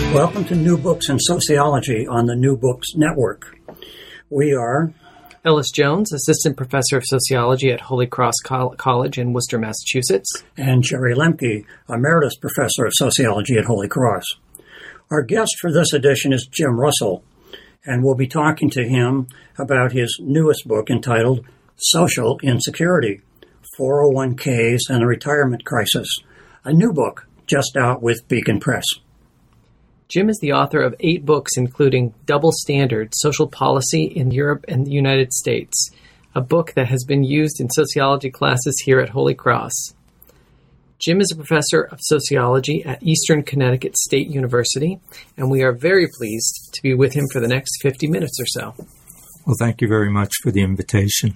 Welcome to New Books in Sociology on the New Books Network. We are Ellis Jones, Assistant Professor of Sociology at Holy Cross College in Worcester, Massachusetts. And Jerry Lemke, Emeritus Professor of Sociology at Holy Cross. Our guest for this edition is Jim Russell, and we'll be talking to him about his newest book entitled Social Insecurity, 401ks and the Retirement Crisis, a new book just out with Beacon Press. Jim is the author of 8 books, including Double Standard, Social Policy in Europe and the United States, a book that has been used in sociology classes here at Holy Cross. Jim is a professor of sociology at Eastern Connecticut State University, and we are very pleased to be with him for the next 50 minutes or so. Well, thank you very much for the invitation.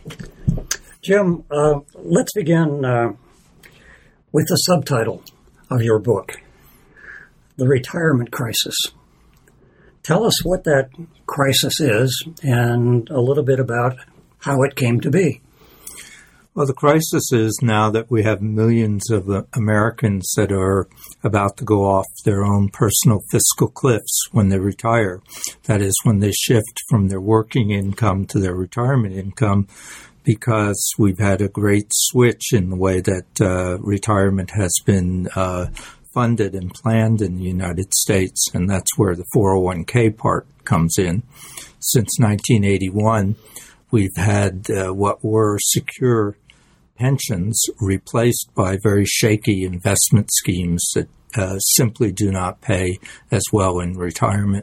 Jim, let's begin with the subtitle of your book, The Retirement Crisis. Tell us what that crisis is and a little bit about how it came to be. Well, the crisis is now that we have millions of Americans that are about to go off their own personal fiscal cliffs when they retire. That is, when they shift from their working income to their retirement income, because we've had a great switch in the way that retirement has been funded and planned in the United States, and that's where the 401k part comes in. Since 1981, we've had what were secure pensions replaced by very shaky investment schemes that simply do not pay as well in retirement.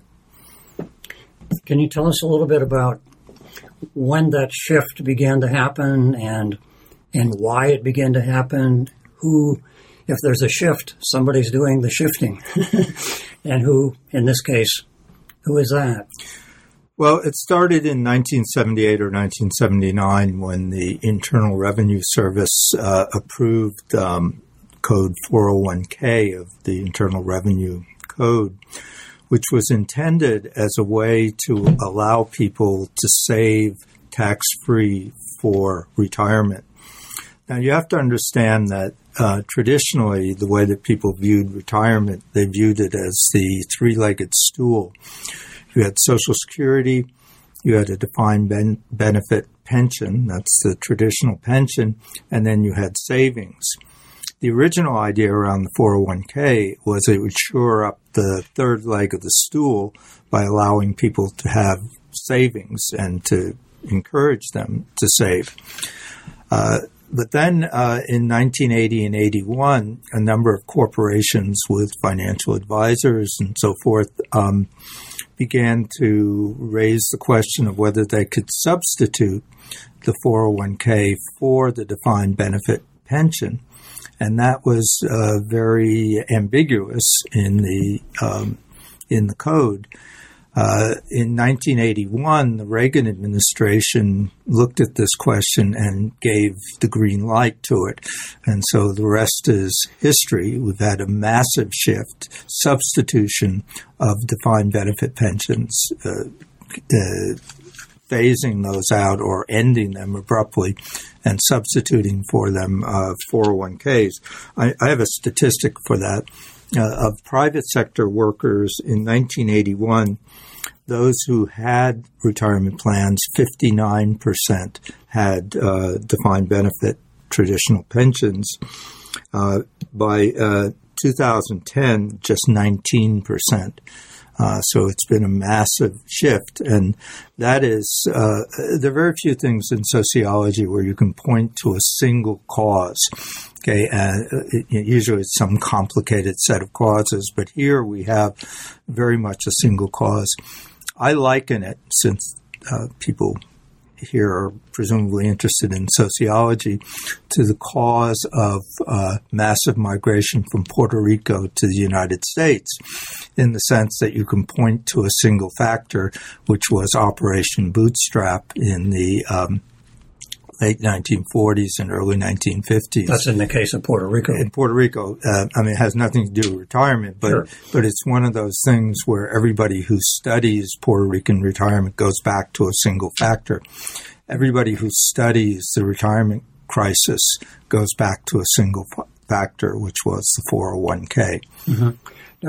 Can you tell us a little bit about when that shift began to happen and why it began to happen? Who, if there's a shift, somebody's doing the shifting. And who, in this case, who is that? Well, it started in 1978 or 1979 when the Internal Revenue Service approved Code 401k of the Internal Revenue Code, which was intended as a way to allow people to save tax-free for retirement. Now, you have to understand that traditionally, the way that people viewed retirement, they viewed it as the three-legged stool. You had Social Security, you had a defined benefit pension, that's the traditional pension, and then you had savings. The original idea around the 401k was it would shore up the third leg of the stool by allowing people to have savings and to encourage them to save. But then in 1980 and 81, a number of corporations with financial advisors and so forth began to raise the question of whether they could substitute the 401k for the defined benefit pension. And that was very ambiguous in the code. In 1981, the Reagan administration looked at this question and gave the green light to it. And so the rest is history. We've had a massive shift, substitution of defined benefit pensions, phasing those out or ending them abruptly and substituting for them 401ks. I have a statistic for that. Of private sector workers in 1981, those who had retirement plans, 59% had defined benefit traditional pensions. By 2010, just 19%. So it's been a massive shift. And that is, there are very few things in sociology where you can point to a single cause. Okay, usually it's some complicated set of causes, but here we have very much a single cause. I liken it, since people here are presumably interested in sociology, to the cause of massive migration from Puerto Rico to the United States, in the sense that you can point to a single factor, which was Operation Bootstrap in the late 1940s and early 1950s. That's in the case of Puerto Rico. In Puerto Rico, it has nothing to do with retirement, but Sure. But it's one of those things where everybody who studies Puerto Rican retirement goes back to a single factor. Everybody who studies the retirement crisis goes back to a single factor, which was the 401k. Mm-hmm. Now,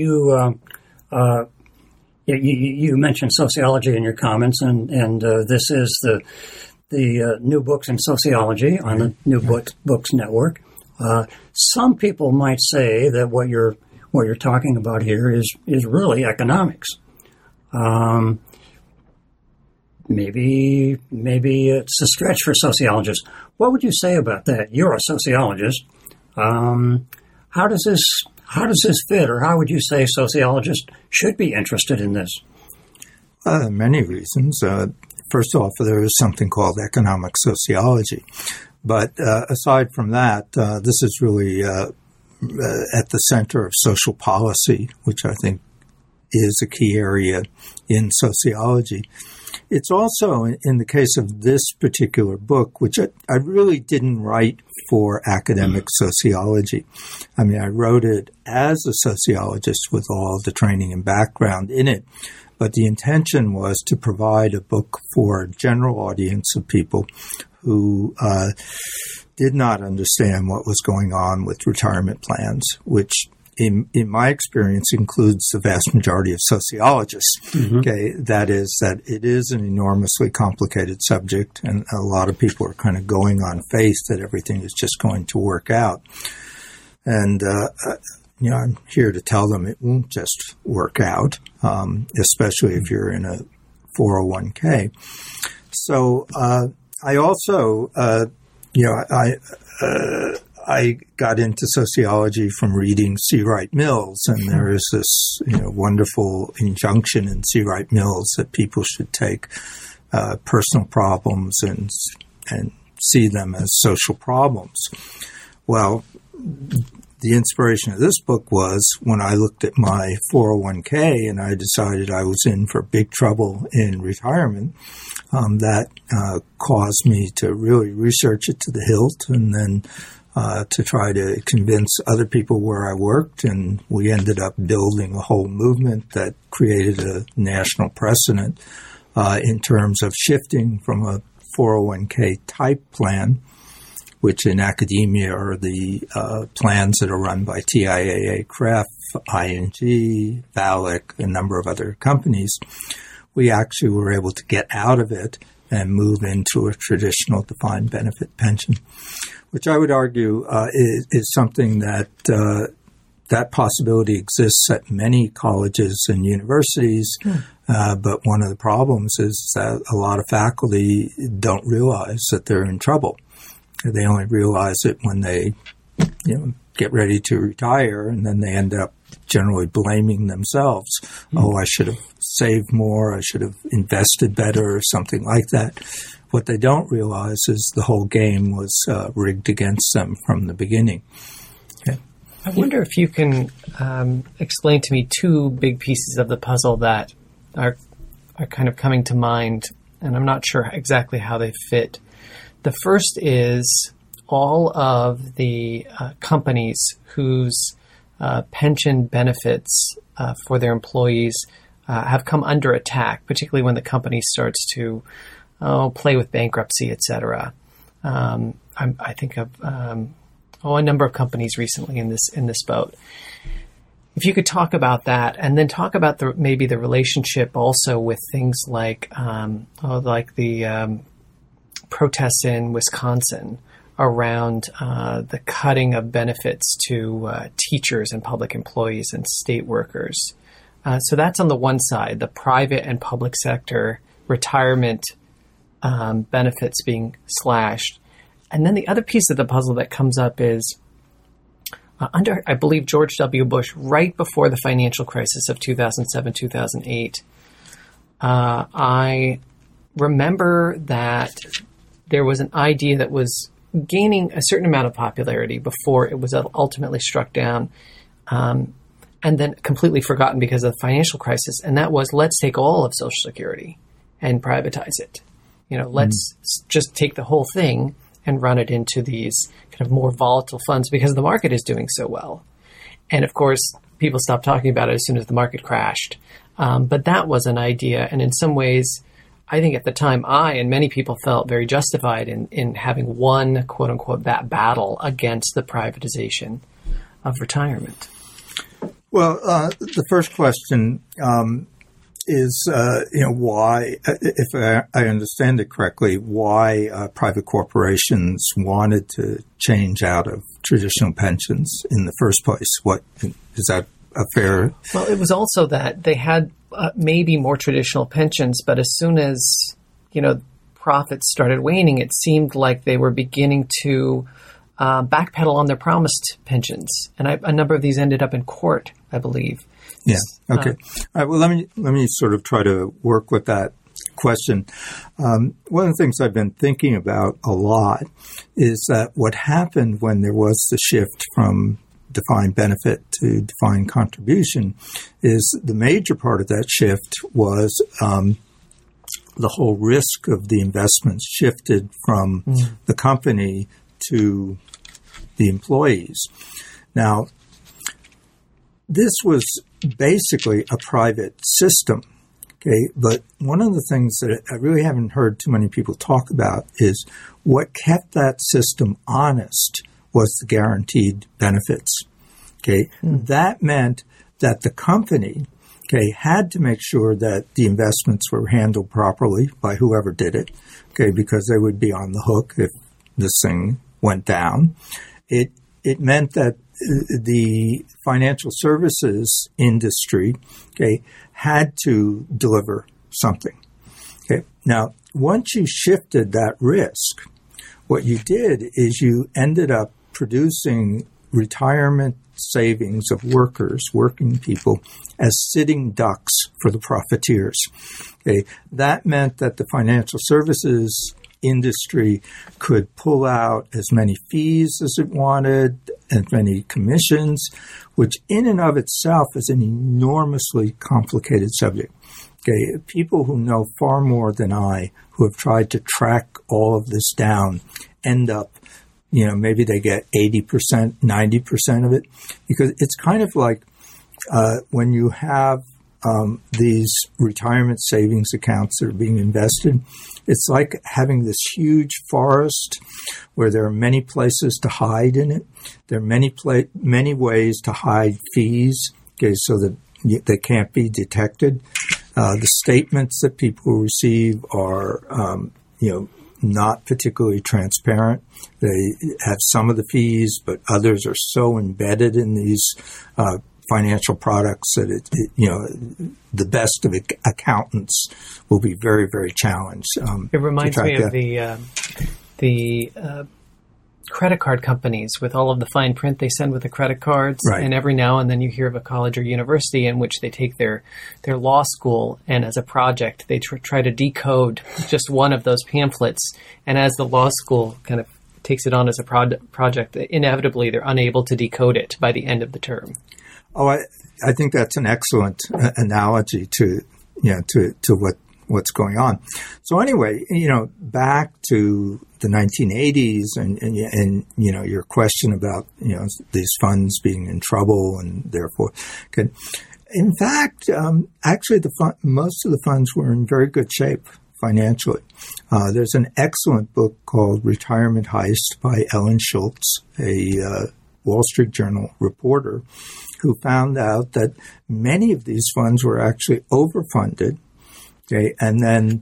you mentioned sociology in your comments, and this is the New Books in Sociology on the New Books Network. Some people might say that what you're talking about here is really economics. Maybe it's a stretch for sociologists. What would you say about that? You're a sociologist. How does this fit, or how would you say sociologists should be interested in this? Many reasons. First off, there is something called economic sociology. But aside from that, this is really at the center of social policy, which I think is a key area in sociology. It's also, in the case of this particular book, which I really didn't write for academic sociology. I mean, I wrote it as a sociologist with all the training and background in it, but the intention was to provide a book for a general audience of people who did not understand what was going on with retirement plans, which in my experience includes the vast majority of sociologists. Mm-hmm. Okay, that is that it is an enormously complicated subject, and a lot of people are kind of going on faith that everything is just going to work out. And I'm here to tell them it won't just work out, especially if you're in a 401k. So I also, I got into sociology from reading C. Wright Mills, and there is this wonderful injunction in C. Wright Mills that people should take personal problems and see them as social problems. Well, the inspiration of this book was when I looked at my 401k and I decided I was in for big trouble in retirement. That caused me to really research it to the hilt, and then to try to convince other people where I worked. And we ended up building a whole movement that created a national precedent in terms of shifting from a 401k type plan, which in academia are the plans that are run by TIAA, CREF, ING, VALIC, a number of other companies. We actually were able to get out of it and move into a traditional defined benefit pension, which I would argue is something that that possibility exists at many colleges and universities. But one of the problems is that a lot of faculty don't realize that they're in trouble. They only realize it when they get ready to retire, and then they end up generally blaming themselves. Oh, I should have saved more, I should have invested better, or something like that. What they don't realize is the whole game was rigged against them from the beginning. Okay. I wonder if you can explain to me two big pieces of the puzzle that are kind of coming to mind, and I'm not sure exactly how they fit. The first is all of the companies whose pension benefits for their employees have come under attack, particularly when the company starts to play with bankruptcy, etc. I think of a number of companies recently in this boat. If you could talk about that, and then talk about maybe the relationship also with things like the protests in Wisconsin around the cutting of benefits to teachers and public employees and state workers. So that's on the one side, the private and public sector retirement benefits being slashed. And then the other piece of the puzzle that comes up is under, I believe, George W. Bush, right before the financial crisis of 2007, 2008, I remember that there was an idea that was gaining a certain amount of popularity before it was ultimately struck down and then completely forgotten because of the financial crisis. And that was, let's take all of Social Security and privatize it. Let's just take the whole thing and run it into these kind of more volatile funds because the market is doing so well. And of course, people stopped talking about it as soon as the market crashed. But that was an idea. And in some ways, I think at the time, I and many people felt very justified in having won, quote unquote, that battle against the privatization of retirement. Well, the first question is, why, if I understand it correctly, why private corporations wanted to change out of traditional pensions in the first place. What is that a fair? Well, it was also that they had maybe more traditional pensions, but as soon as, profits started waning, it seemed like they were beginning to backpedal on their promised pensions. And a number of these ended up in court, I believe. Yeah. Okay. All right. Well, let me sort of try to work with that question. One of the things I've been thinking about a lot is that what happened when there was the shift from defined benefit to defined contribution is the major part of that shift was the whole risk of the investments shifted from the company to the employees. Now, this was basically a private system, okay? But one of the things that I really haven't heard too many people talk about is what kept that system honest was the guaranteed benefits, okay? That meant that the company, okay, had to make sure that the investments were handled properly by whoever did it, okay, because they would be on the hook if this thing went down. It meant that the financial services industry, okay, had to deliver something. Okay. Now, once you shifted that risk, what you did is you ended up producing retirement savings of working people, as sitting ducks for the profiteers. Okay. That meant that the financial services industry could pull out as many fees as it wanted, as many commissions, which in and of itself is an enormously complicated subject. Okay, people who know far more than I, who have tried to track all of this down, end up, maybe they get 80%, 90% of it, because it's kind of like when you have these retirement savings accounts that are being invested. It's like having this huge forest where there are many places to hide in it. There are many ways to hide fees, okay, so that they can't be detected. The statements that people receive are, not particularly transparent. They have some of the fees, but others are so embedded in these financial products that the best of accountants will be very, very challenged. It reminds me of the credit card companies with all of the fine print they send with the credit cards. Right. And every now and then you hear of a college or university in which they take their law school and as a project they try to decode just one of those pamphlets. And as the law school kind of takes it on as a project, inevitably they're unable to decode it by the end of the term. Oh, I think that's an excellent analogy to what's going on. So anyway, back to the 1980s and your question about, these funds being in trouble and therefore could, in fact, actually most of the funds were in very good shape financially. There's an excellent book called Retirement Heist by Ellen Schultz, a Wall Street Journal reporter, who found out that many of these funds were actually overfunded. Okay, and then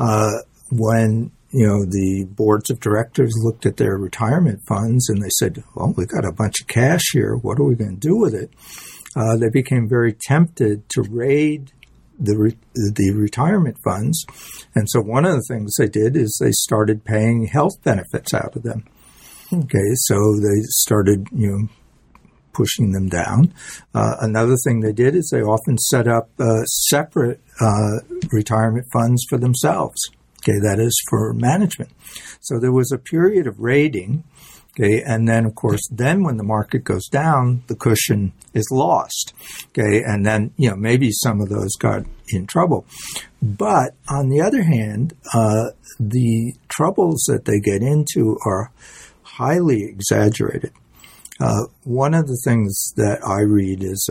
when the boards of directors looked at their retirement funds and they said, "Well, we got a bunch of cash here. What are we going to do with it?" They became very tempted to raid the retirement funds, and so one of the things they did is they started paying health benefits out of them. Okay, so they started, pushing them down. Another thing they did is they often set up separate retirement funds for themselves. Okay, that is for management. So there was a period of raiding. Okay, and then of course, when the market goes down, the cushion is lost. Okay, and then maybe some of those got in trouble. But on the other hand, the troubles that they get into are highly exaggerated. One of the things that I read is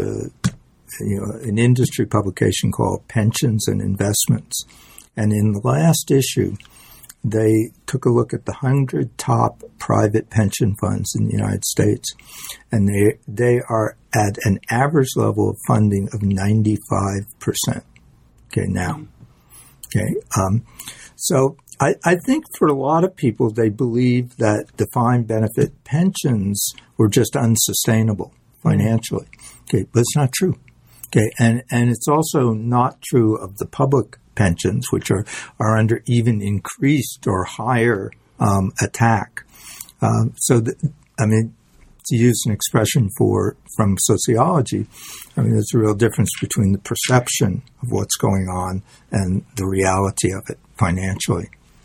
an industry publication called Pensions and Investments. And in the last issue, they took a look at the 100 top private pension funds in the United States, and they are at an average level of funding of 95%. Okay, now. Okay, so I think for a lot of people, they believe that defined benefit pensions were just unsustainable financially. Okay, but it's not true. Okay, and it's also not true of the public pensions, which are under even increased or higher attack. To use an expression from sociology, there's a real difference between the perception of what's going on and the reality of it financially.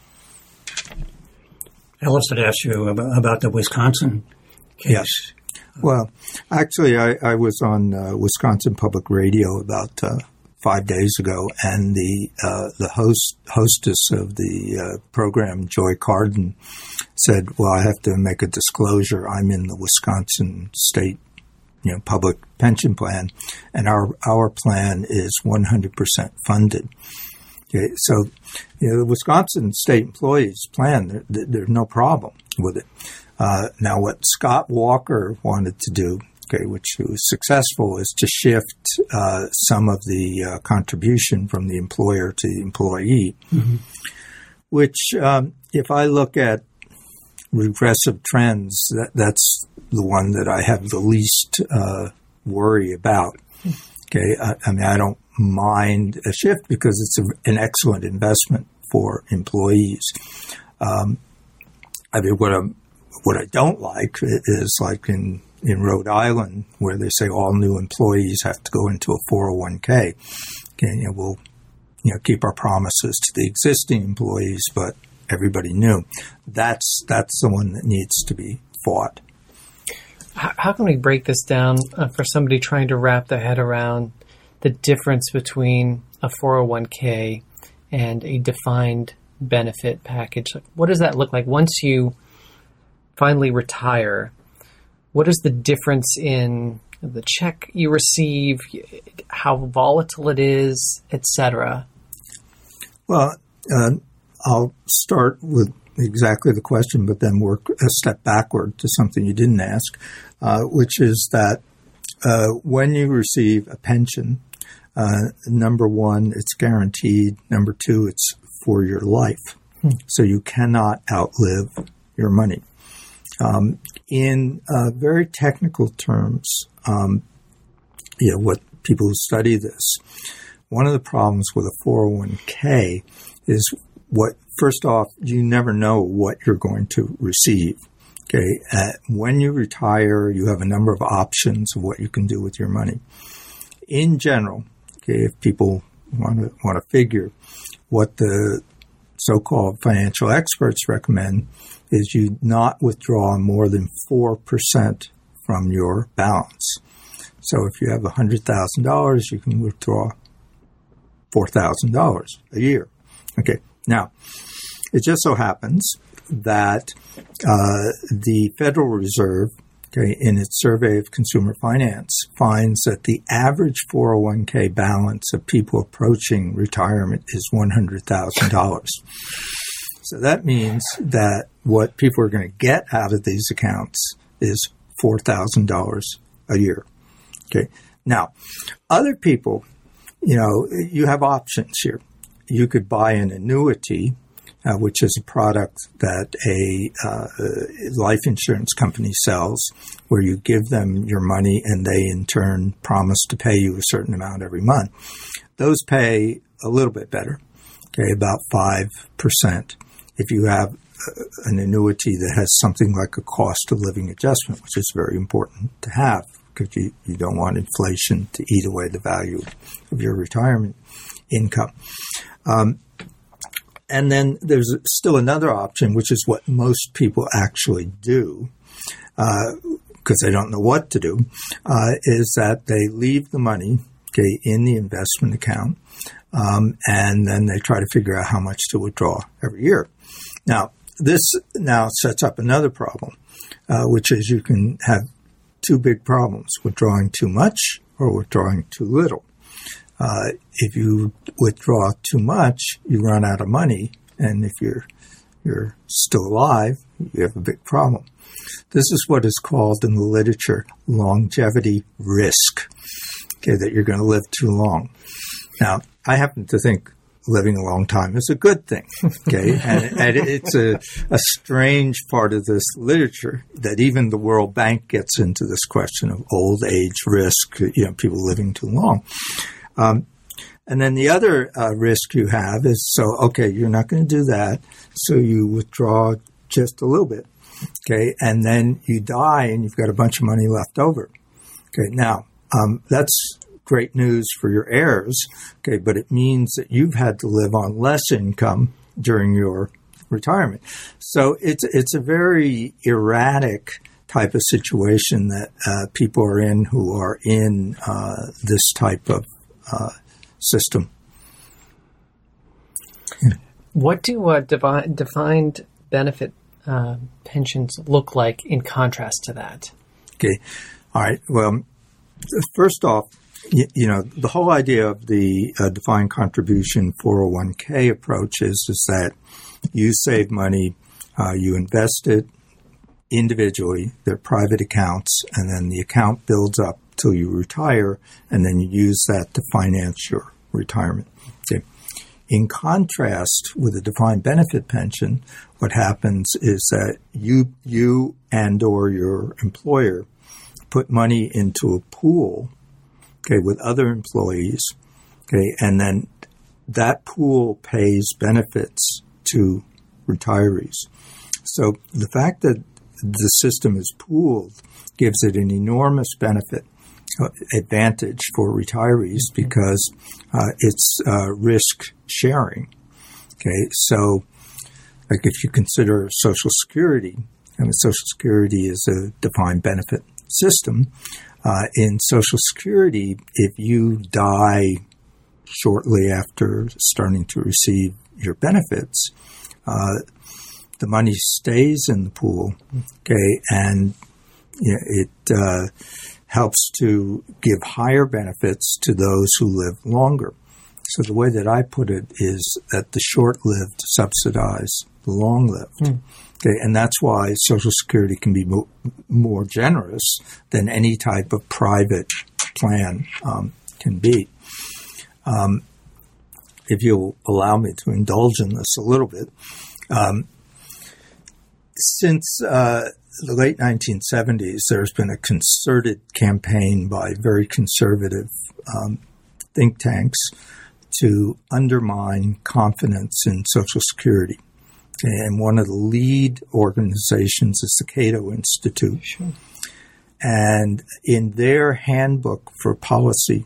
Ellis had asked you about the Wisconsin case. Yes. Well, actually, I was on Wisconsin Public Radio about 5 days ago, and the hostess of the program, Joy Carden, said, "Well, I have to make a disclosure. I'm in the Wisconsin State, public pension plan, and our plan is 100% funded." Okay, so the Wisconsin State Employees Plan, there's no problem with it. Now, what Scott Walker wanted to do, which was successful, is to shift some of the contribution from the employer to the employee, which, if I look at regressive trends, that's the one that I have the least worry about. Okay, I don't mind a shift because it's an excellent investment for employees. What I don't like is like in Rhode Island, where they say all new employees have to go into a 401k. Okay, we'll keep our promises to the existing employees, but everybody new. That's the one that needs to be fought. How can we break this down for somebody trying to wrap their head around the difference between a 401k and a defined benefit package? What does that look like once you finally retire? What is the difference in the check you receive, how volatile it is, etc.? Well, I'll start with exactly the question, but then work a step backward to something you didn't ask, which is that when you receive a pension, number one, it's guaranteed. Number two, it's for your life. So you cannot outlive your money. In very technical terms, what people who study this, one of the problems with a 401k is first off, you never know what you're going to receive. Okay, when you retire, you have a number of options of what you can do with your money. In general, okay, if people want to figure, what the so-called financial experts recommend is you not withdraw more than 4% from your balance. So if you have $100,000, you can withdraw $4,000 a year. Okay, now, it just so happens that the Federal Reserve, in its survey of consumer finance, finds that the average 401k balance of people approaching retirement is $100,000. So that means that what people are going to get out of these accounts is $4,000 a year. Okay. Now, other people, you have options here. You could buy an annuity, which is a product that a life insurance company sells, where you give them your money and they in turn promise to pay you a certain amount every month. Those pay a little bit better, about 5%. If you have an annuity that has something like a cost of living adjustment, which is very important to have because you don't want inflation to eat away the value of your retirement income. And then there's still another option, which is what most people actually do, because they don't know what to do, is that they leave the money, in the investment account, and then they try to figure out how much to withdraw every year. Now, this now sets up another problem, which is you can have two big problems, withdrawing too much or withdrawing too little. If you withdraw too much, you run out of money. And if you're you're still alive, you have a big problem. This is what is called in the literature longevity risk, that you're going to live too long. Now, I happen to think living a long time is a good thing, and it's a strange part of this literature that even the World Bank gets into this question of old age risk, people living too long. And then the other risk you have is, you're not going to do that, so you withdraw just a little bit, and then you die and you've got a bunch of money left over. Now, that's great news for your heirs, but it means that you've had to live on less income during your retirement. So it's a very erratic type of situation that people are in who are in this type of system. What do defined benefit pensions look like in contrast to that? All right. Well, first off, the whole idea of the defined contribution 401k approach is that you save money, you invest it individually, they're private accounts, and then the account builds up till you retire, and then you use that to finance your retirement. In contrast with a defined benefit pension, what happens is that you and or your employer put money into a pool with other employees, and then that pool pays benefits to retirees. So the fact that the system is pooled gives it an enormous advantage for retirees because it's risk sharing. So like if you consider Social Security, Social Security is a defined benefit system. In Social Security, if you die shortly after starting to receive your benefits, the money stays in the pool, and it helps to give higher benefits to those who live longer. So the way that I put it is that the short-lived subsidize the long-lived. And that's why Social Security can be more generous than any type of private plan can be. If you'll allow me to indulge in this a little bit, since the late 1970s, there's been a concerted campaign by very conservative think tanks to undermine confidence in Social Security. And one of the lead organizations is the Cato Institute. Sure. And in their handbook for policy,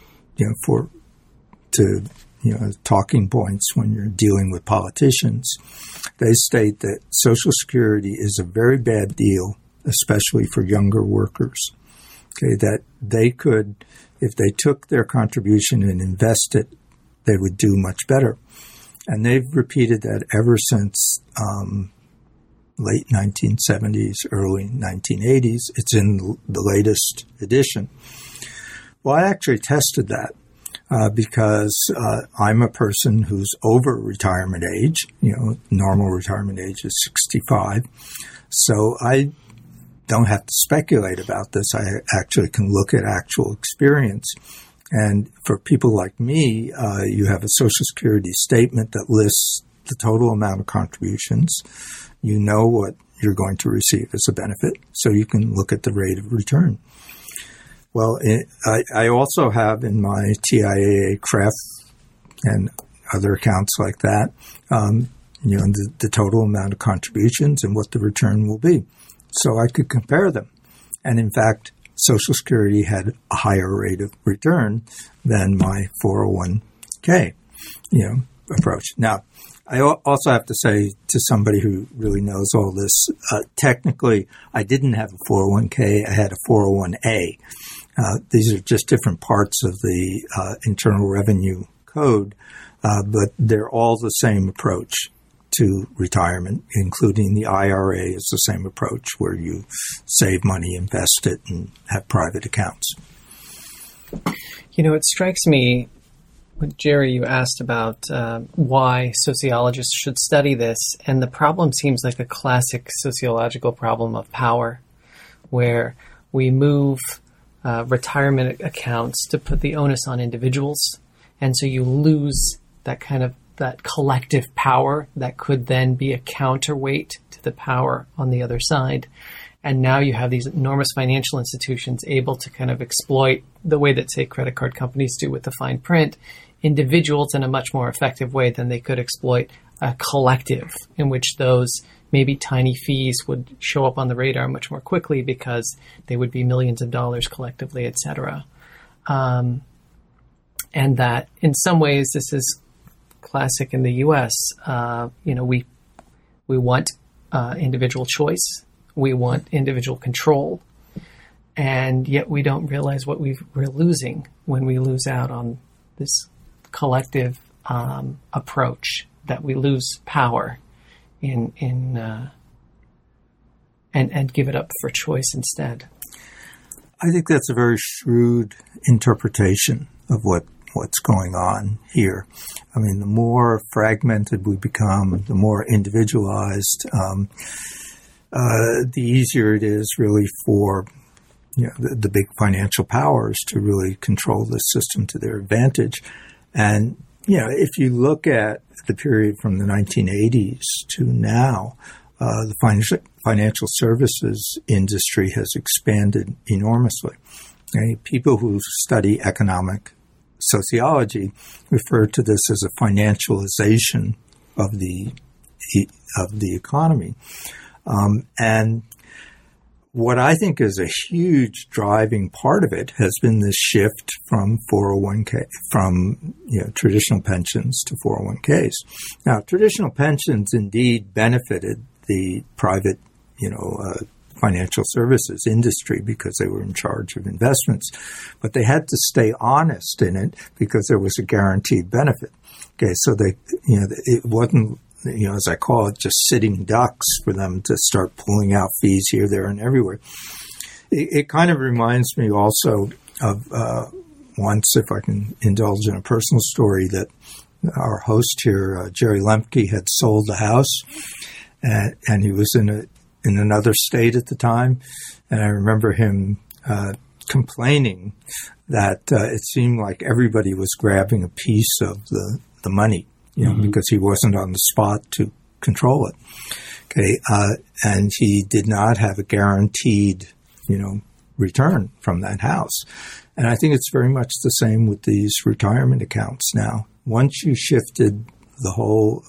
talking points when you're dealing with politicians, they state that Social Security is a very bad deal, especially for younger workers. That they could, if they took their contribution and invested, they would do much better. And they've repeated that ever since late 1970s, early 1980s. It's in the latest edition. Well, I actually tested that because I'm a person who's over retirement age. Normal retirement age is 65. So I don't have to speculate about this. I actually can look at actual experience. And for people like me, you have a Social Security statement that lists the total amount of contributions. You know what you're going to receive as a benefit, so you can look at the rate of return. Well, I also have in my TIAA CREF and other accounts like that, the total amount of contributions and what the return will be. So I could compare them. And in fact, Social Security had a higher rate of return than my 401k, approach. Now, I also have to say to somebody who really knows all this, technically, I didn't have a 401k. I had a 401a. These are just different parts of the Internal Revenue Code, but they're all the same approach to retirement, including the IRA is the same approach where you save money, invest it, and have private accounts. It strikes me Jerry, you asked about why sociologists should study this, and the problem seems like a classic sociological problem of power, where we move retirement accounts to put the onus on individuals, and so you lose that collective power that could then be a counterweight to the power on the other side. And now you have these enormous financial institutions able to kind of exploit the way that, say, credit card companies do with the fine print, individuals in a much more effective way than they could exploit a collective, in which those maybe tiny fees would show up on the radar much more quickly because they would be millions of dollars collectively, et cetera. And that in some ways this is classic in the U.S. We want individual choice. We want individual control, and yet we don't realize what we're losing when we lose out on this collective approach, that we lose power and give it up for choice instead. I think that's a very shrewd interpretation of what's going on here. I mean, the more fragmented we become, the more individualized, the easier it is really for the big financial powers to really control the system to their advantage. And if you look at the period from the 1980s to now, the financial services industry has expanded enormously. People who study economic sociology refer to this as a financialization of the economy. And what I think is a huge driving part of it has been this shift from 401k, from traditional pensions to 401ks. Now, traditional pensions indeed benefited the private, financial services industry because they were in charge of investments, but they had to stay honest in it because there was a guaranteed benefit. Okay, so it wasn't, as I call it, just sitting ducks for them to start pulling out fees here, there, and everywhere. It kind of reminds me also of once, if I can indulge in a personal story, that our host here, Jerry Lemke, had sold the house, and he was in another state at the time, and I remember him complaining that it seemed like everybody was grabbing a piece of the money. Because he wasn't on the spot to control it. Okay, and he did not have a guaranteed, return from that house. And I think it's very much the same with these retirement accounts now. Once you shifted the whole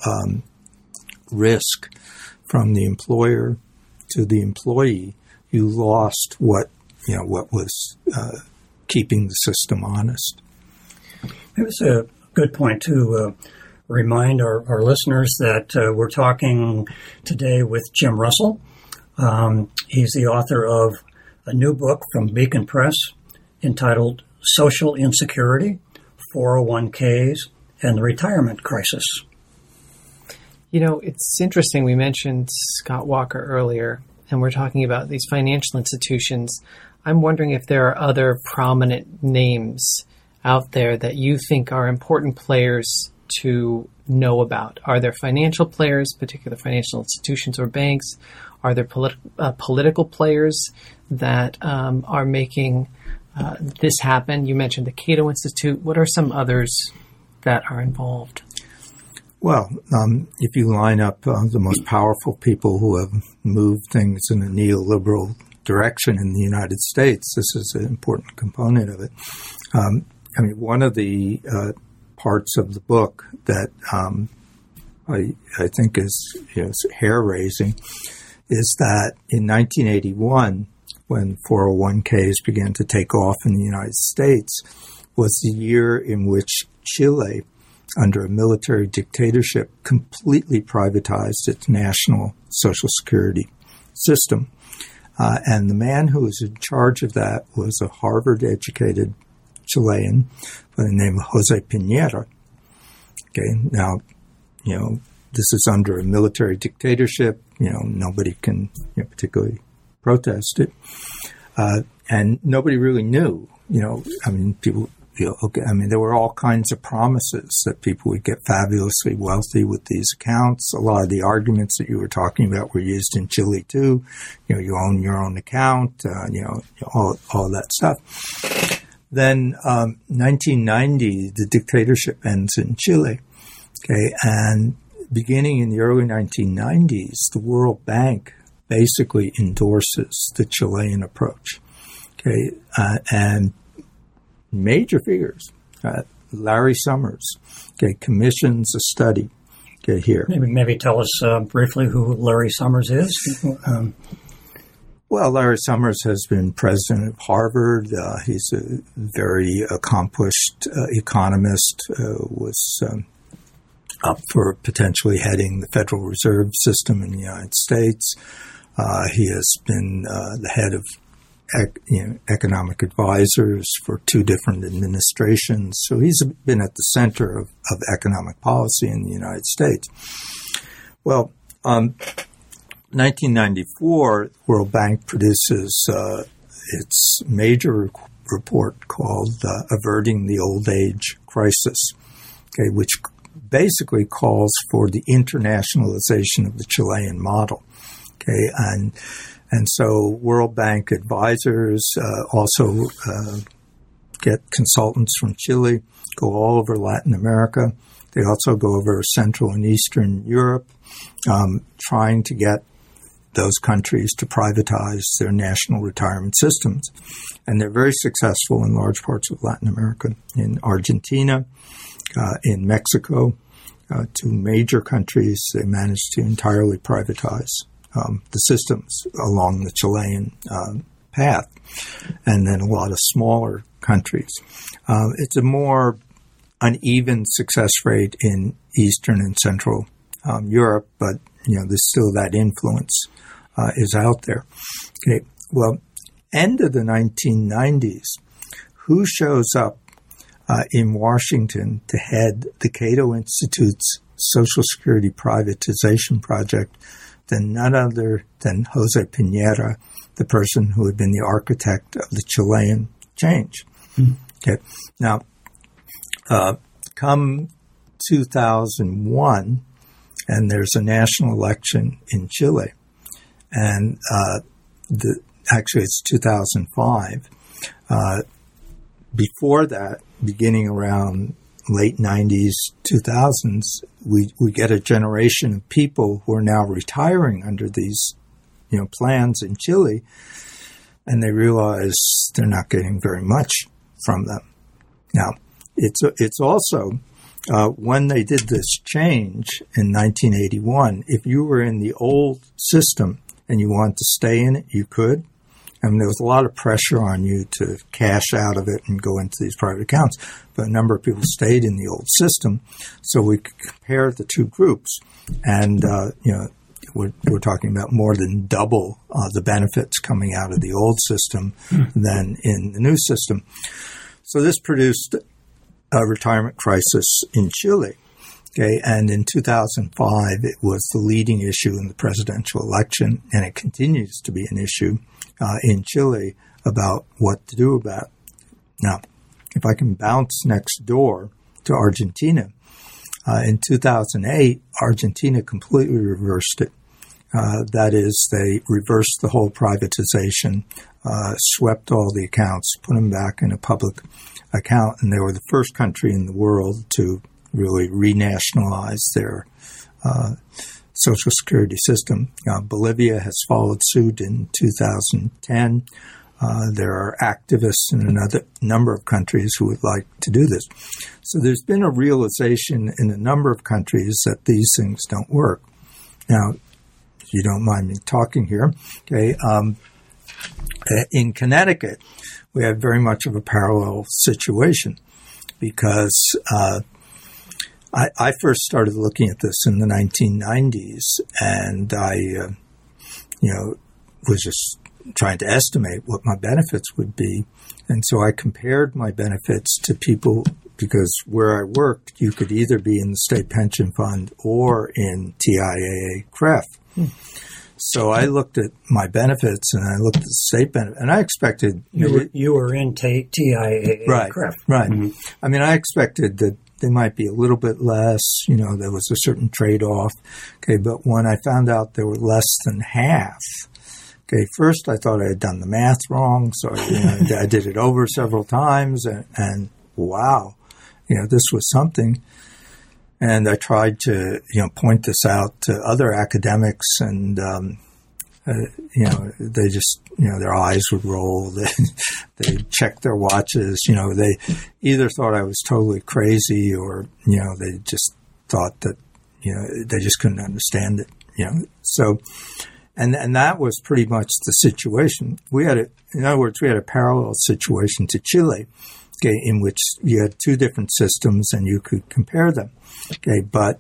risk from the employer to the employee, you lost what was keeping the system honest. It was a good point to remind our listeners that we're talking today with Jim Russell. He's the author of a new book from Beacon Press entitled Social Insecurity, 401ks, and the Retirement Crisis. It's interesting. We mentioned Scott Walker earlier, and we're talking about these financial institutions. I'm wondering if there are other prominent names out there that you think are important players to know about. Are there financial players, particular financial institutions or banks? Are there political players that are making this happen? You mentioned the Cato Institute. What are some others that are involved? Well, if you line up the most powerful people who have moved things in a neoliberal direction in the United States, this is an important component of it. One of the parts of the book that I think is hair-raising is that in 1981, when 401ks began to take off in the United States, was the year in which Chile, under a military dictatorship, completely privatized its national Social Security system. And the man who was in charge of that was a Harvard-educated Chilean by the name of Jose Piñera. Okay, now, this is under a military dictatorship. Nobody can particularly protest it. And nobody really knew. People there were all kinds of promises that people would get fabulously wealthy with these accounts. A lot of the arguments that you were talking about were used in Chile too. You own your own account, all that stuff. Then, 1990, the dictatorship ends in Chile. Okay, and beginning in the early 1990s, the World Bank basically endorses the Chilean approach. Okay, and major figures, Larry Summers, commissions a study. Here, maybe tell us briefly who Larry Summers is. Well, Larry Summers has been president of Harvard. He's a very accomplished economist. Was up for potentially heading the Federal Reserve System in the United States. He has been the head of economic advisors for 2 different administrations. So he's been at the center of economic policy in the United States. Well, 1994, World Bank produces its major report called Averting the Old Age Crisis, which basically calls for the internationalization of the Chilean model. And so World Bank advisors also get consultants from Chile, go all over Latin America. They also go over Central and Eastern Europe, trying to get those countries to privatize their national retirement systems. And they're very successful in large parts of Latin America, in Argentina, in Mexico, 2 major countries. They managed to entirely privatize the systems along the Chilean path, and then a lot of smaller countries. It's a more uneven success rate in Eastern and Central Europe, but there's still that influence is out there. Okay, well, end of the 1990s, who shows up in Washington to head the Cato Institute's Social Security privatization project than none other than Jose Piñera, the person who had been the architect of the Chilean change. Okay. Now, come 2001, and there's a national election in Chile, and actually it's 2005. Before that, beginning around late 90s, 2000s, we get a generation of people who are now retiring under these, plans in Chile, and they realize they're not getting very much from them. Now, it's also, when they did this change in 1981, if you were in the old system and you wanted to stay in it, you could. I mean, there was a lot of pressure on you to cash out of it and go into these private accounts, but a number of people stayed in the old system. So we could compare the 2 groups, and we're talking about more than double the benefits coming out of the old system than in the new system. So this produced a retirement crisis in Chile. Okay, and in 2005, it was the leading issue in the presidential election, and it continues to be an issue in Chile about what to do about it. Now, if I can bounce next door to Argentina, in 2008, Argentina completely reversed it. That is, they reversed the whole privatization, swept all the accounts, put them back in a public account, and they were the first country in the world to really renationalize their Social Security system. Bolivia has followed suit in 2010. There are activists in another number of countries who would like to do this. So there's been a realization in a number of countries that these things don't work. Now, if you don't mind me talking here, okay, in Connecticut, we have very much of a parallel situation because I first started looking at this in the 1990s, and I, was just trying to estimate what my benefits would be. And so I compared my benefits to people, because where I worked, you could either be in the state pension fund or in TIAA-CREF. So I looked at my benefits and I looked at the state benefit, and I expected you were in TIAA, right? correct? Right. Mm-hmm. I mean, I expected that they might be a little bit less. There was a certain trade-off. Okay, but when I found out they were less than half. Okay, first I thought I had done the math wrong, so I did it over several times, and wow, this was something. And I tried to, point this out to other academics, and they just, their eyes would roll. They'd check their watches. They either thought I was totally crazy, or they just thought that they just couldn't understand it. So. And that was pretty much the situation. In other words, we had a parallel situation to Chile, okay, in which you had two different systems and you could compare them. Okay, but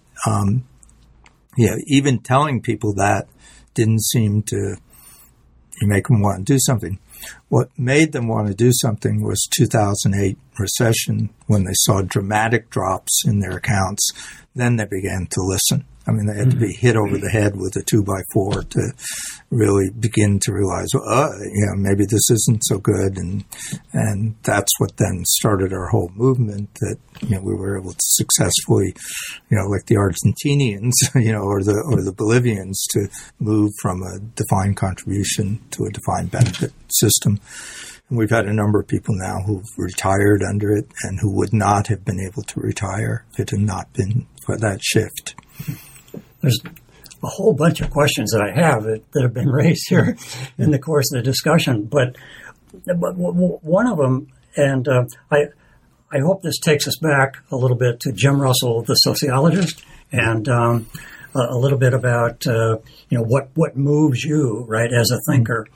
even telling people that didn't seem to make them want to do something. What made them want to do something was 2008 recession, when they saw dramatic drops in their accounts. Then they began to listen. I mean, they had to be hit over the head with a 2x4 to really begin to realize, maybe this isn't so good. And that's what then started our whole movement, that, we were able to successfully, like the Argentinians, or the Bolivians, to move from a defined contribution to a defined benefit system. And we've had a number of people now who've retired under it and who would not have been able to retire if it had not been for that shift. There's a whole bunch of questions that I have that have been raised here in the course of the discussion, but one of them, and I hope this takes us back a little bit to Jim Russell, the sociologist, and a little bit about what moves you, right, as a thinker,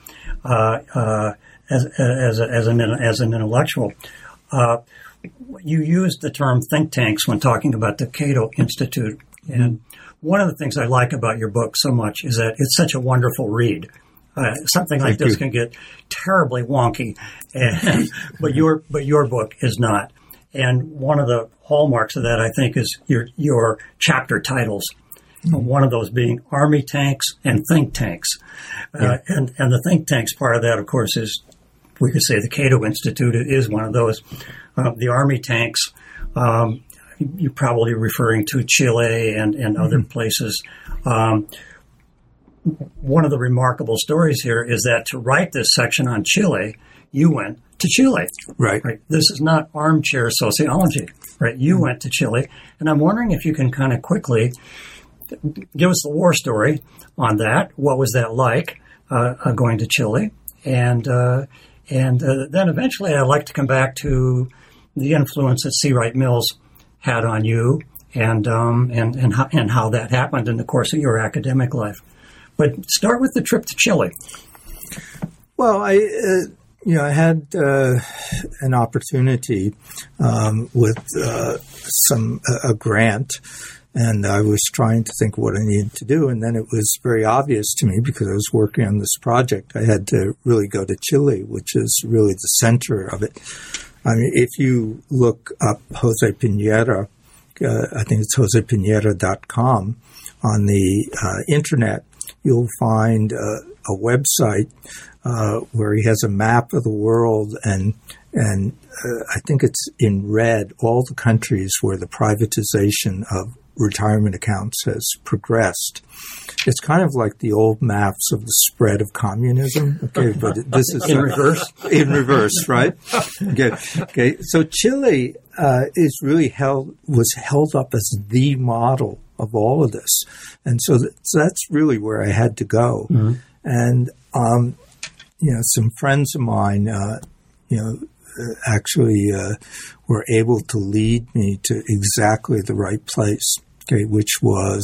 as an intellectual. You used the term think tanks when talking about the Cato Institute, and one of the things I like about your book so much is that it's such a wonderful read. Something like this can get terribly wonky, but your book is not. And one of the hallmarks of that, I think, is your chapter titles. One of those being Army Tanks and Think Tanks, and the think tanks part of that, of course, is, we could say, the Cato Institute is one of those. The Army tanks. You're probably referring to Chile and other places. One of the remarkable stories here is that to write this section on Chile, you went to Chile. Right. This is not armchair sociology, right? You went to Chile. And I'm wondering if you can kind of quickly give us the war story on that. What was that like, going to Chile? And then eventually I'd like to come back to the influence that C. Wright Mills had on you, and how that happened in the course of your academic life. But start with the trip to Chile. Well, I had an opportunity with a grant, and I was trying to think what I needed to do, and then it was very obvious to me, because I was working on this project, I had to really go to Chile, which is really the center of it. I mean, if you look up Jose Piñera, I think it's josepinera.com, on the internet, you'll find a website where he has a map of the world, and I think it's in red, all the countries where the privatization of retirement accounts has progressed. It's kind of like the old maps of the spread of communism. Okay, but this is in reverse. In reverse, right? Okay. So Chile is really was held up as the model of all of this, and so that's really where I had to go. Mm-hmm. And some friends of mine, actually were able to lead me to exactly the right place. Okay, which was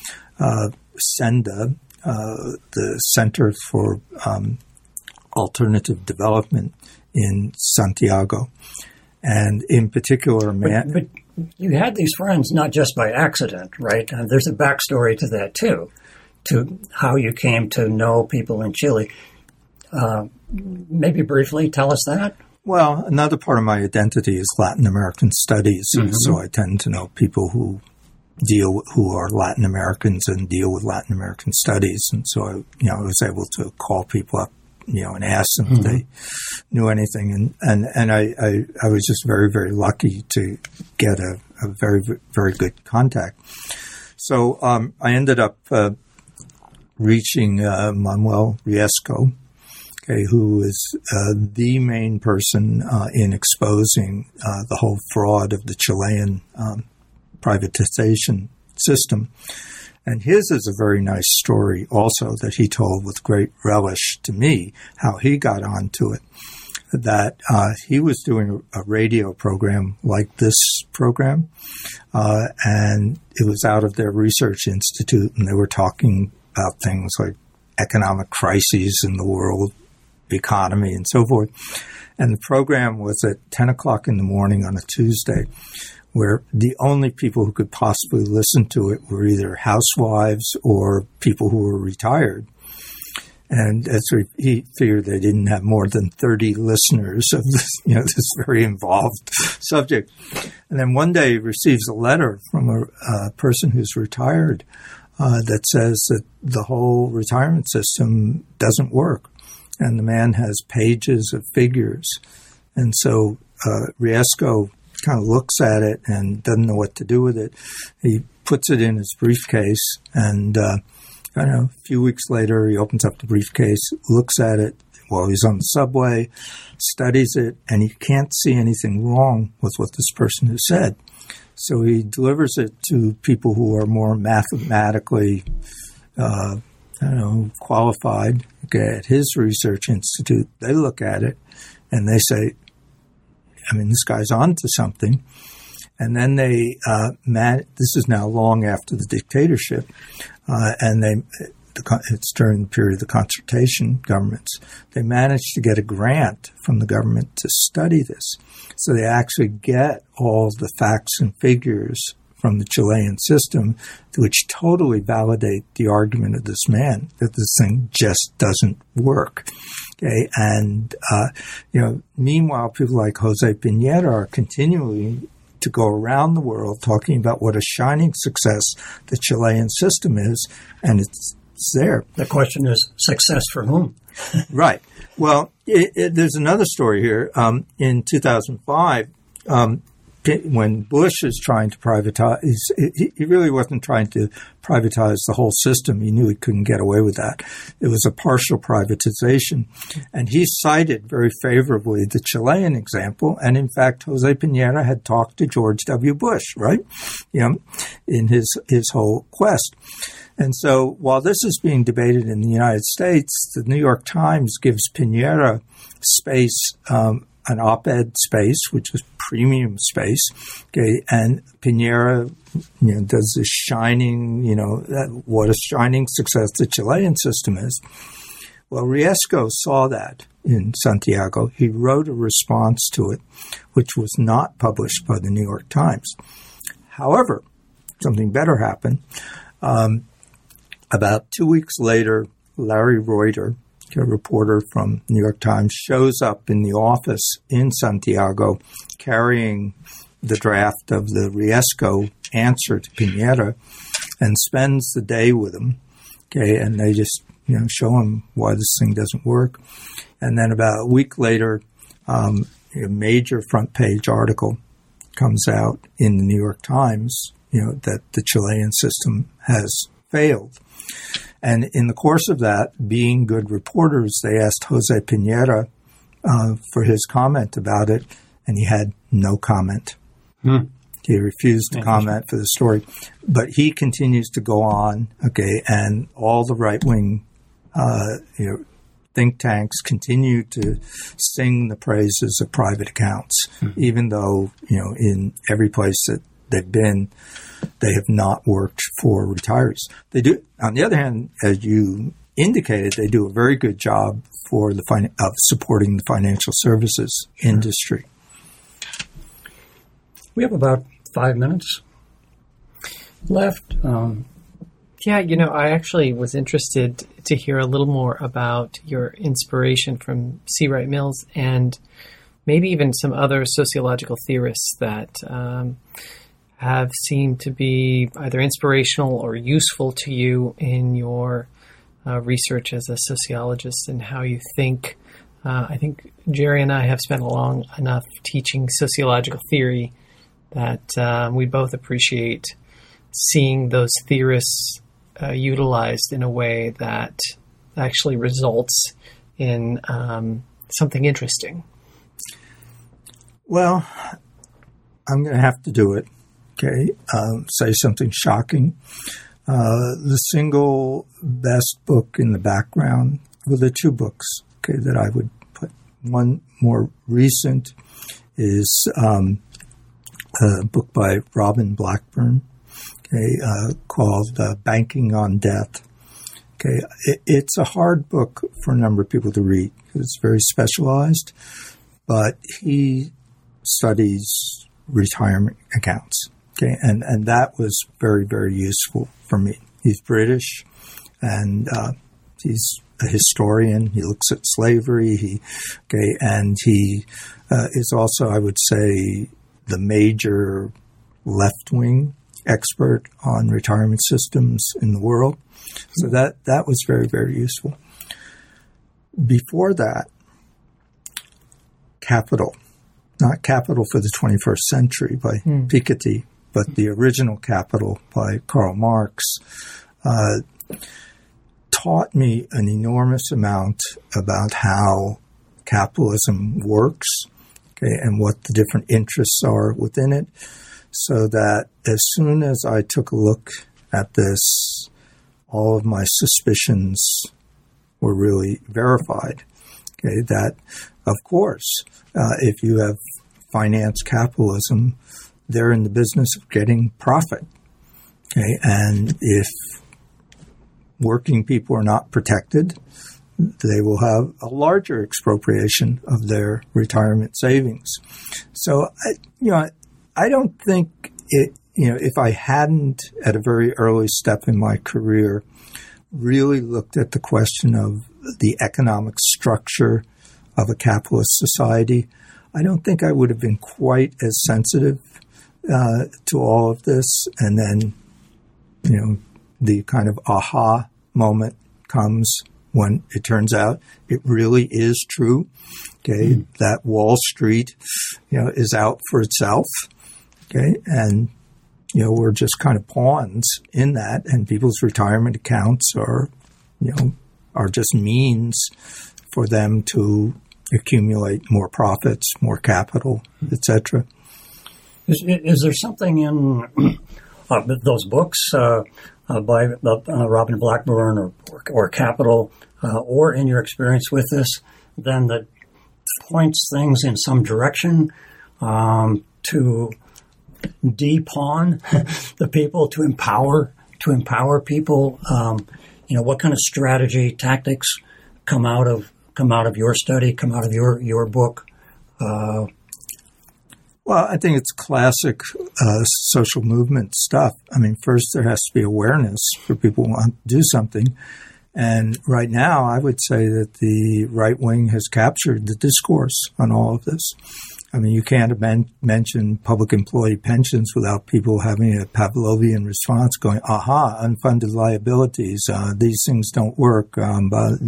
SENDA, the Center for Alternative Development in Santiago. And in particular, but you had these friends not just by accident, right? There's a backstory to that, too, to how you came to know people in Chile. Maybe briefly tell us that. Well, another part of my identity is Latin American studies, mm-hmm. So I tend to know people who who are Latin Americans and deal with Latin American studies. And so, I was able to call people up, and ask them if they knew anything. And I was just very, very lucky to get a very, very good contact. So I ended up reaching Manuel Riesco, who is the main person in exposing the whole fraud of the Chilean privatization system. And his is a very nice story also that he told with great relish to me, how he got onto it. That he was doing a radio program like this program, and it was out of their research institute, and they were talking about things like economic crises in the world, economy, and so forth. And the program was at 10 o'clock in the morning on a Tuesday, where the only people who could possibly listen to it were either housewives or people who were retired. And as he figured they didn't have more than 30 listeners of this, this very involved subject. And then one day he receives a letter from a person who's retired that says that the whole retirement system doesn't work. And the man has pages of figures. And so Riesco kind of looks at it and doesn't know what to do with it. He puts it in his briefcase, and a few weeks later, he opens up the briefcase, looks at it while he's on the subway, studies it, and he can't see anything wrong with what this person has said. So he delivers it to people who are more mathematically, qualified at his research institute. They look at it and they say, this guy's on to something. And then they, this is now long after the dictatorship, and it's during the period of the consultation governments, they managed to get a grant from the government to study this. So they actually get all the facts and figures from the Chilean system, which totally validate the argument of this man that this thing just doesn't work. Okay, and meanwhile, people like Jose Piñera are continually to go around the world talking about what a shining success the Chilean system is, and it's there. The question is, success for whom? Right. Well, there's another story here. In 2005, when Bush is trying to privatize, he really wasn't trying to privatize the whole system. He knew he couldn't get away with that. It was a partial privatization. And he cited very favorably the Chilean example. And in fact, Jose Piñera had talked to George W. Bush, right? In his whole quest. And so while this is being debated in the United States, the New York Times gives Piñera space, an op-ed space, which is premium space, okay, and Piñera, does this shining, what a shining success the Chilean system is. Well, Riesco saw that in Santiago. He wrote a response to it, which was not published by the New York Times. However, something better happened. About 2 weeks later, Larry Reuter, a reporter from New York Times, shows up in the office in Santiago carrying the draft of the Riesco answer to Piñera and spends the day with him. Okay, and they just show him why this thing doesn't work. And then about a week later, a major front page article comes out in the New York Times, that the Chilean system has failed. And in the course of that, being good reporters, they asked Jose Piñera for his comment about it, and he had no comment. He refused to comment for the story. But he continues to go on, okay, and all the right-wing think tanks continue to sing the praises of private accounts, even though, in every place that they've been, they have not worked for retirees. They do. On the other hand, as you indicated, they do a very good job for of supporting the financial services industry. We have about 5 minutes left. I actually was interested to hear a little more about your inspiration from C. Wright Mills and maybe even some other sociological theorists that have seemed to be either inspirational or useful to you in your research as a sociologist and how you think. I think Jerry and I have spent long enough teaching sociological theory that we both appreciate seeing those theorists utilized in a way that actually results in something interesting. Well, I'm going to have to do it. Okay, say something shocking. The single best book in the background, well, there are two books, okay, that I would put. One more recent is a book by Robin Blackburn, okay, called Banking on Death. Okay, it's a hard book for a number of people to read because it's very specialized, but he studies retirement accounts. Okay, and that was very, very useful for me. He's British, and he's a historian. He looks at slavery. And he is also, I would say, the major left-wing expert on retirement systems in the world. So that was very, very useful. Before that, Capital, not Capital for the 21st Century by Piketty, but the original Capital by Karl Marx, taught me an enormous amount about how capitalism works, okay, and what the different interests are within it, so that as soon as I took a look at this, all of my suspicions were really verified. Okay, that, of course, if you have finance capitalism, they're in the business of getting profit. Okay, and if working people are not protected, they will have a larger expropriation of their retirement savings. So, I don't think if I hadn't, at a very early step in my career, really looked at the question of the economic structure of a capitalist society, I don't think I would have been quite as sensitive to all of this. And then, the kind of aha moment comes when it turns out it really is true, okay, that Wall Street, is out for itself, okay, and, we're just kind of pawns in that, and people's retirement accounts are just means for them to accumulate more profits, more capital, etc. Is there something in those books by Robin Blackburn or Capital, or in your experience with this, then that points things in some direction to de-pawn the people, to empower people? What kind of strategy, tactics come out of your study, come out of your book? Well, I think it's classic social movement stuff. I mean, first there has to be awareness for people who want to do something. And right now, I would say that the right wing has captured the discourse on all of this. I mean, you can't mention public employee pensions without people having a Pavlovian response going, aha, unfunded liabilities, these things don't work, but,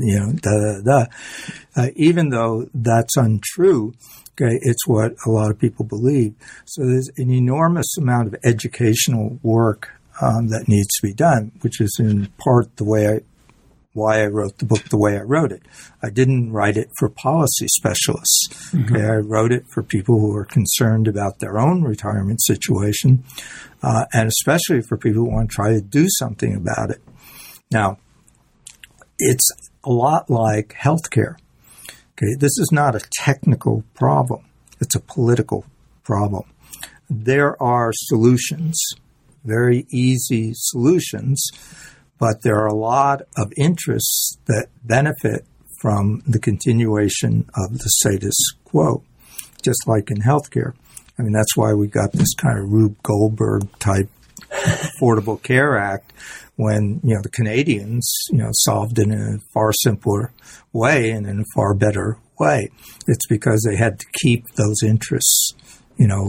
even though that's untrue, okay, it's what a lot of people believe. So there's an enormous amount of educational work that needs to be done, which is in part why I wrote the book the way I wrote it. I didn't write it for policy specialists. Mm-hmm. Okay, I wrote it for people who are concerned about their own retirement situation, and especially for people who want to try to do something about it. Now, it's a lot like healthcare. Okay, this is not a technical problem. It's a political problem. There are solutions, very easy solutions, but there are a lot of interests that benefit from the continuation of the status quo, just like in healthcare. I mean, that's why we got this kind of Rube Goldberg type Affordable Care Act when, the Canadians, solved it in a far simpler way and in a far better way. It's because they had to keep those interests,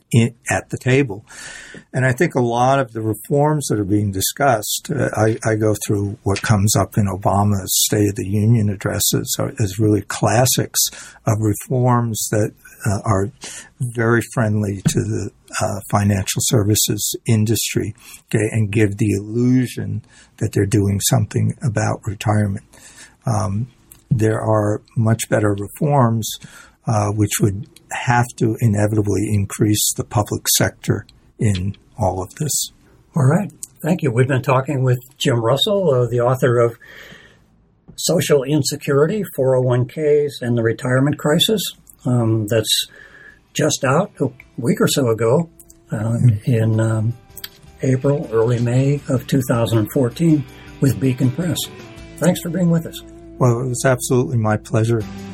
at the table. And I think a lot of the reforms that are being discussed, I go through what comes up in Obama's State of the Union addresses as really classics of reforms that are very friendly to the financial services industry, okay, and give the illusion that they're doing something about retirement. There are much better reforms which would have to inevitably increase the public sector in all of this. All right. Thank you. We've been talking with Jim Russell, the author of Social Insecurity, 401ks, and the Retirement Crisis. That's just out a week or so ago in April, early May of 2014 with Beacon Press. Thanks for being with us. Well, it was absolutely my pleasure.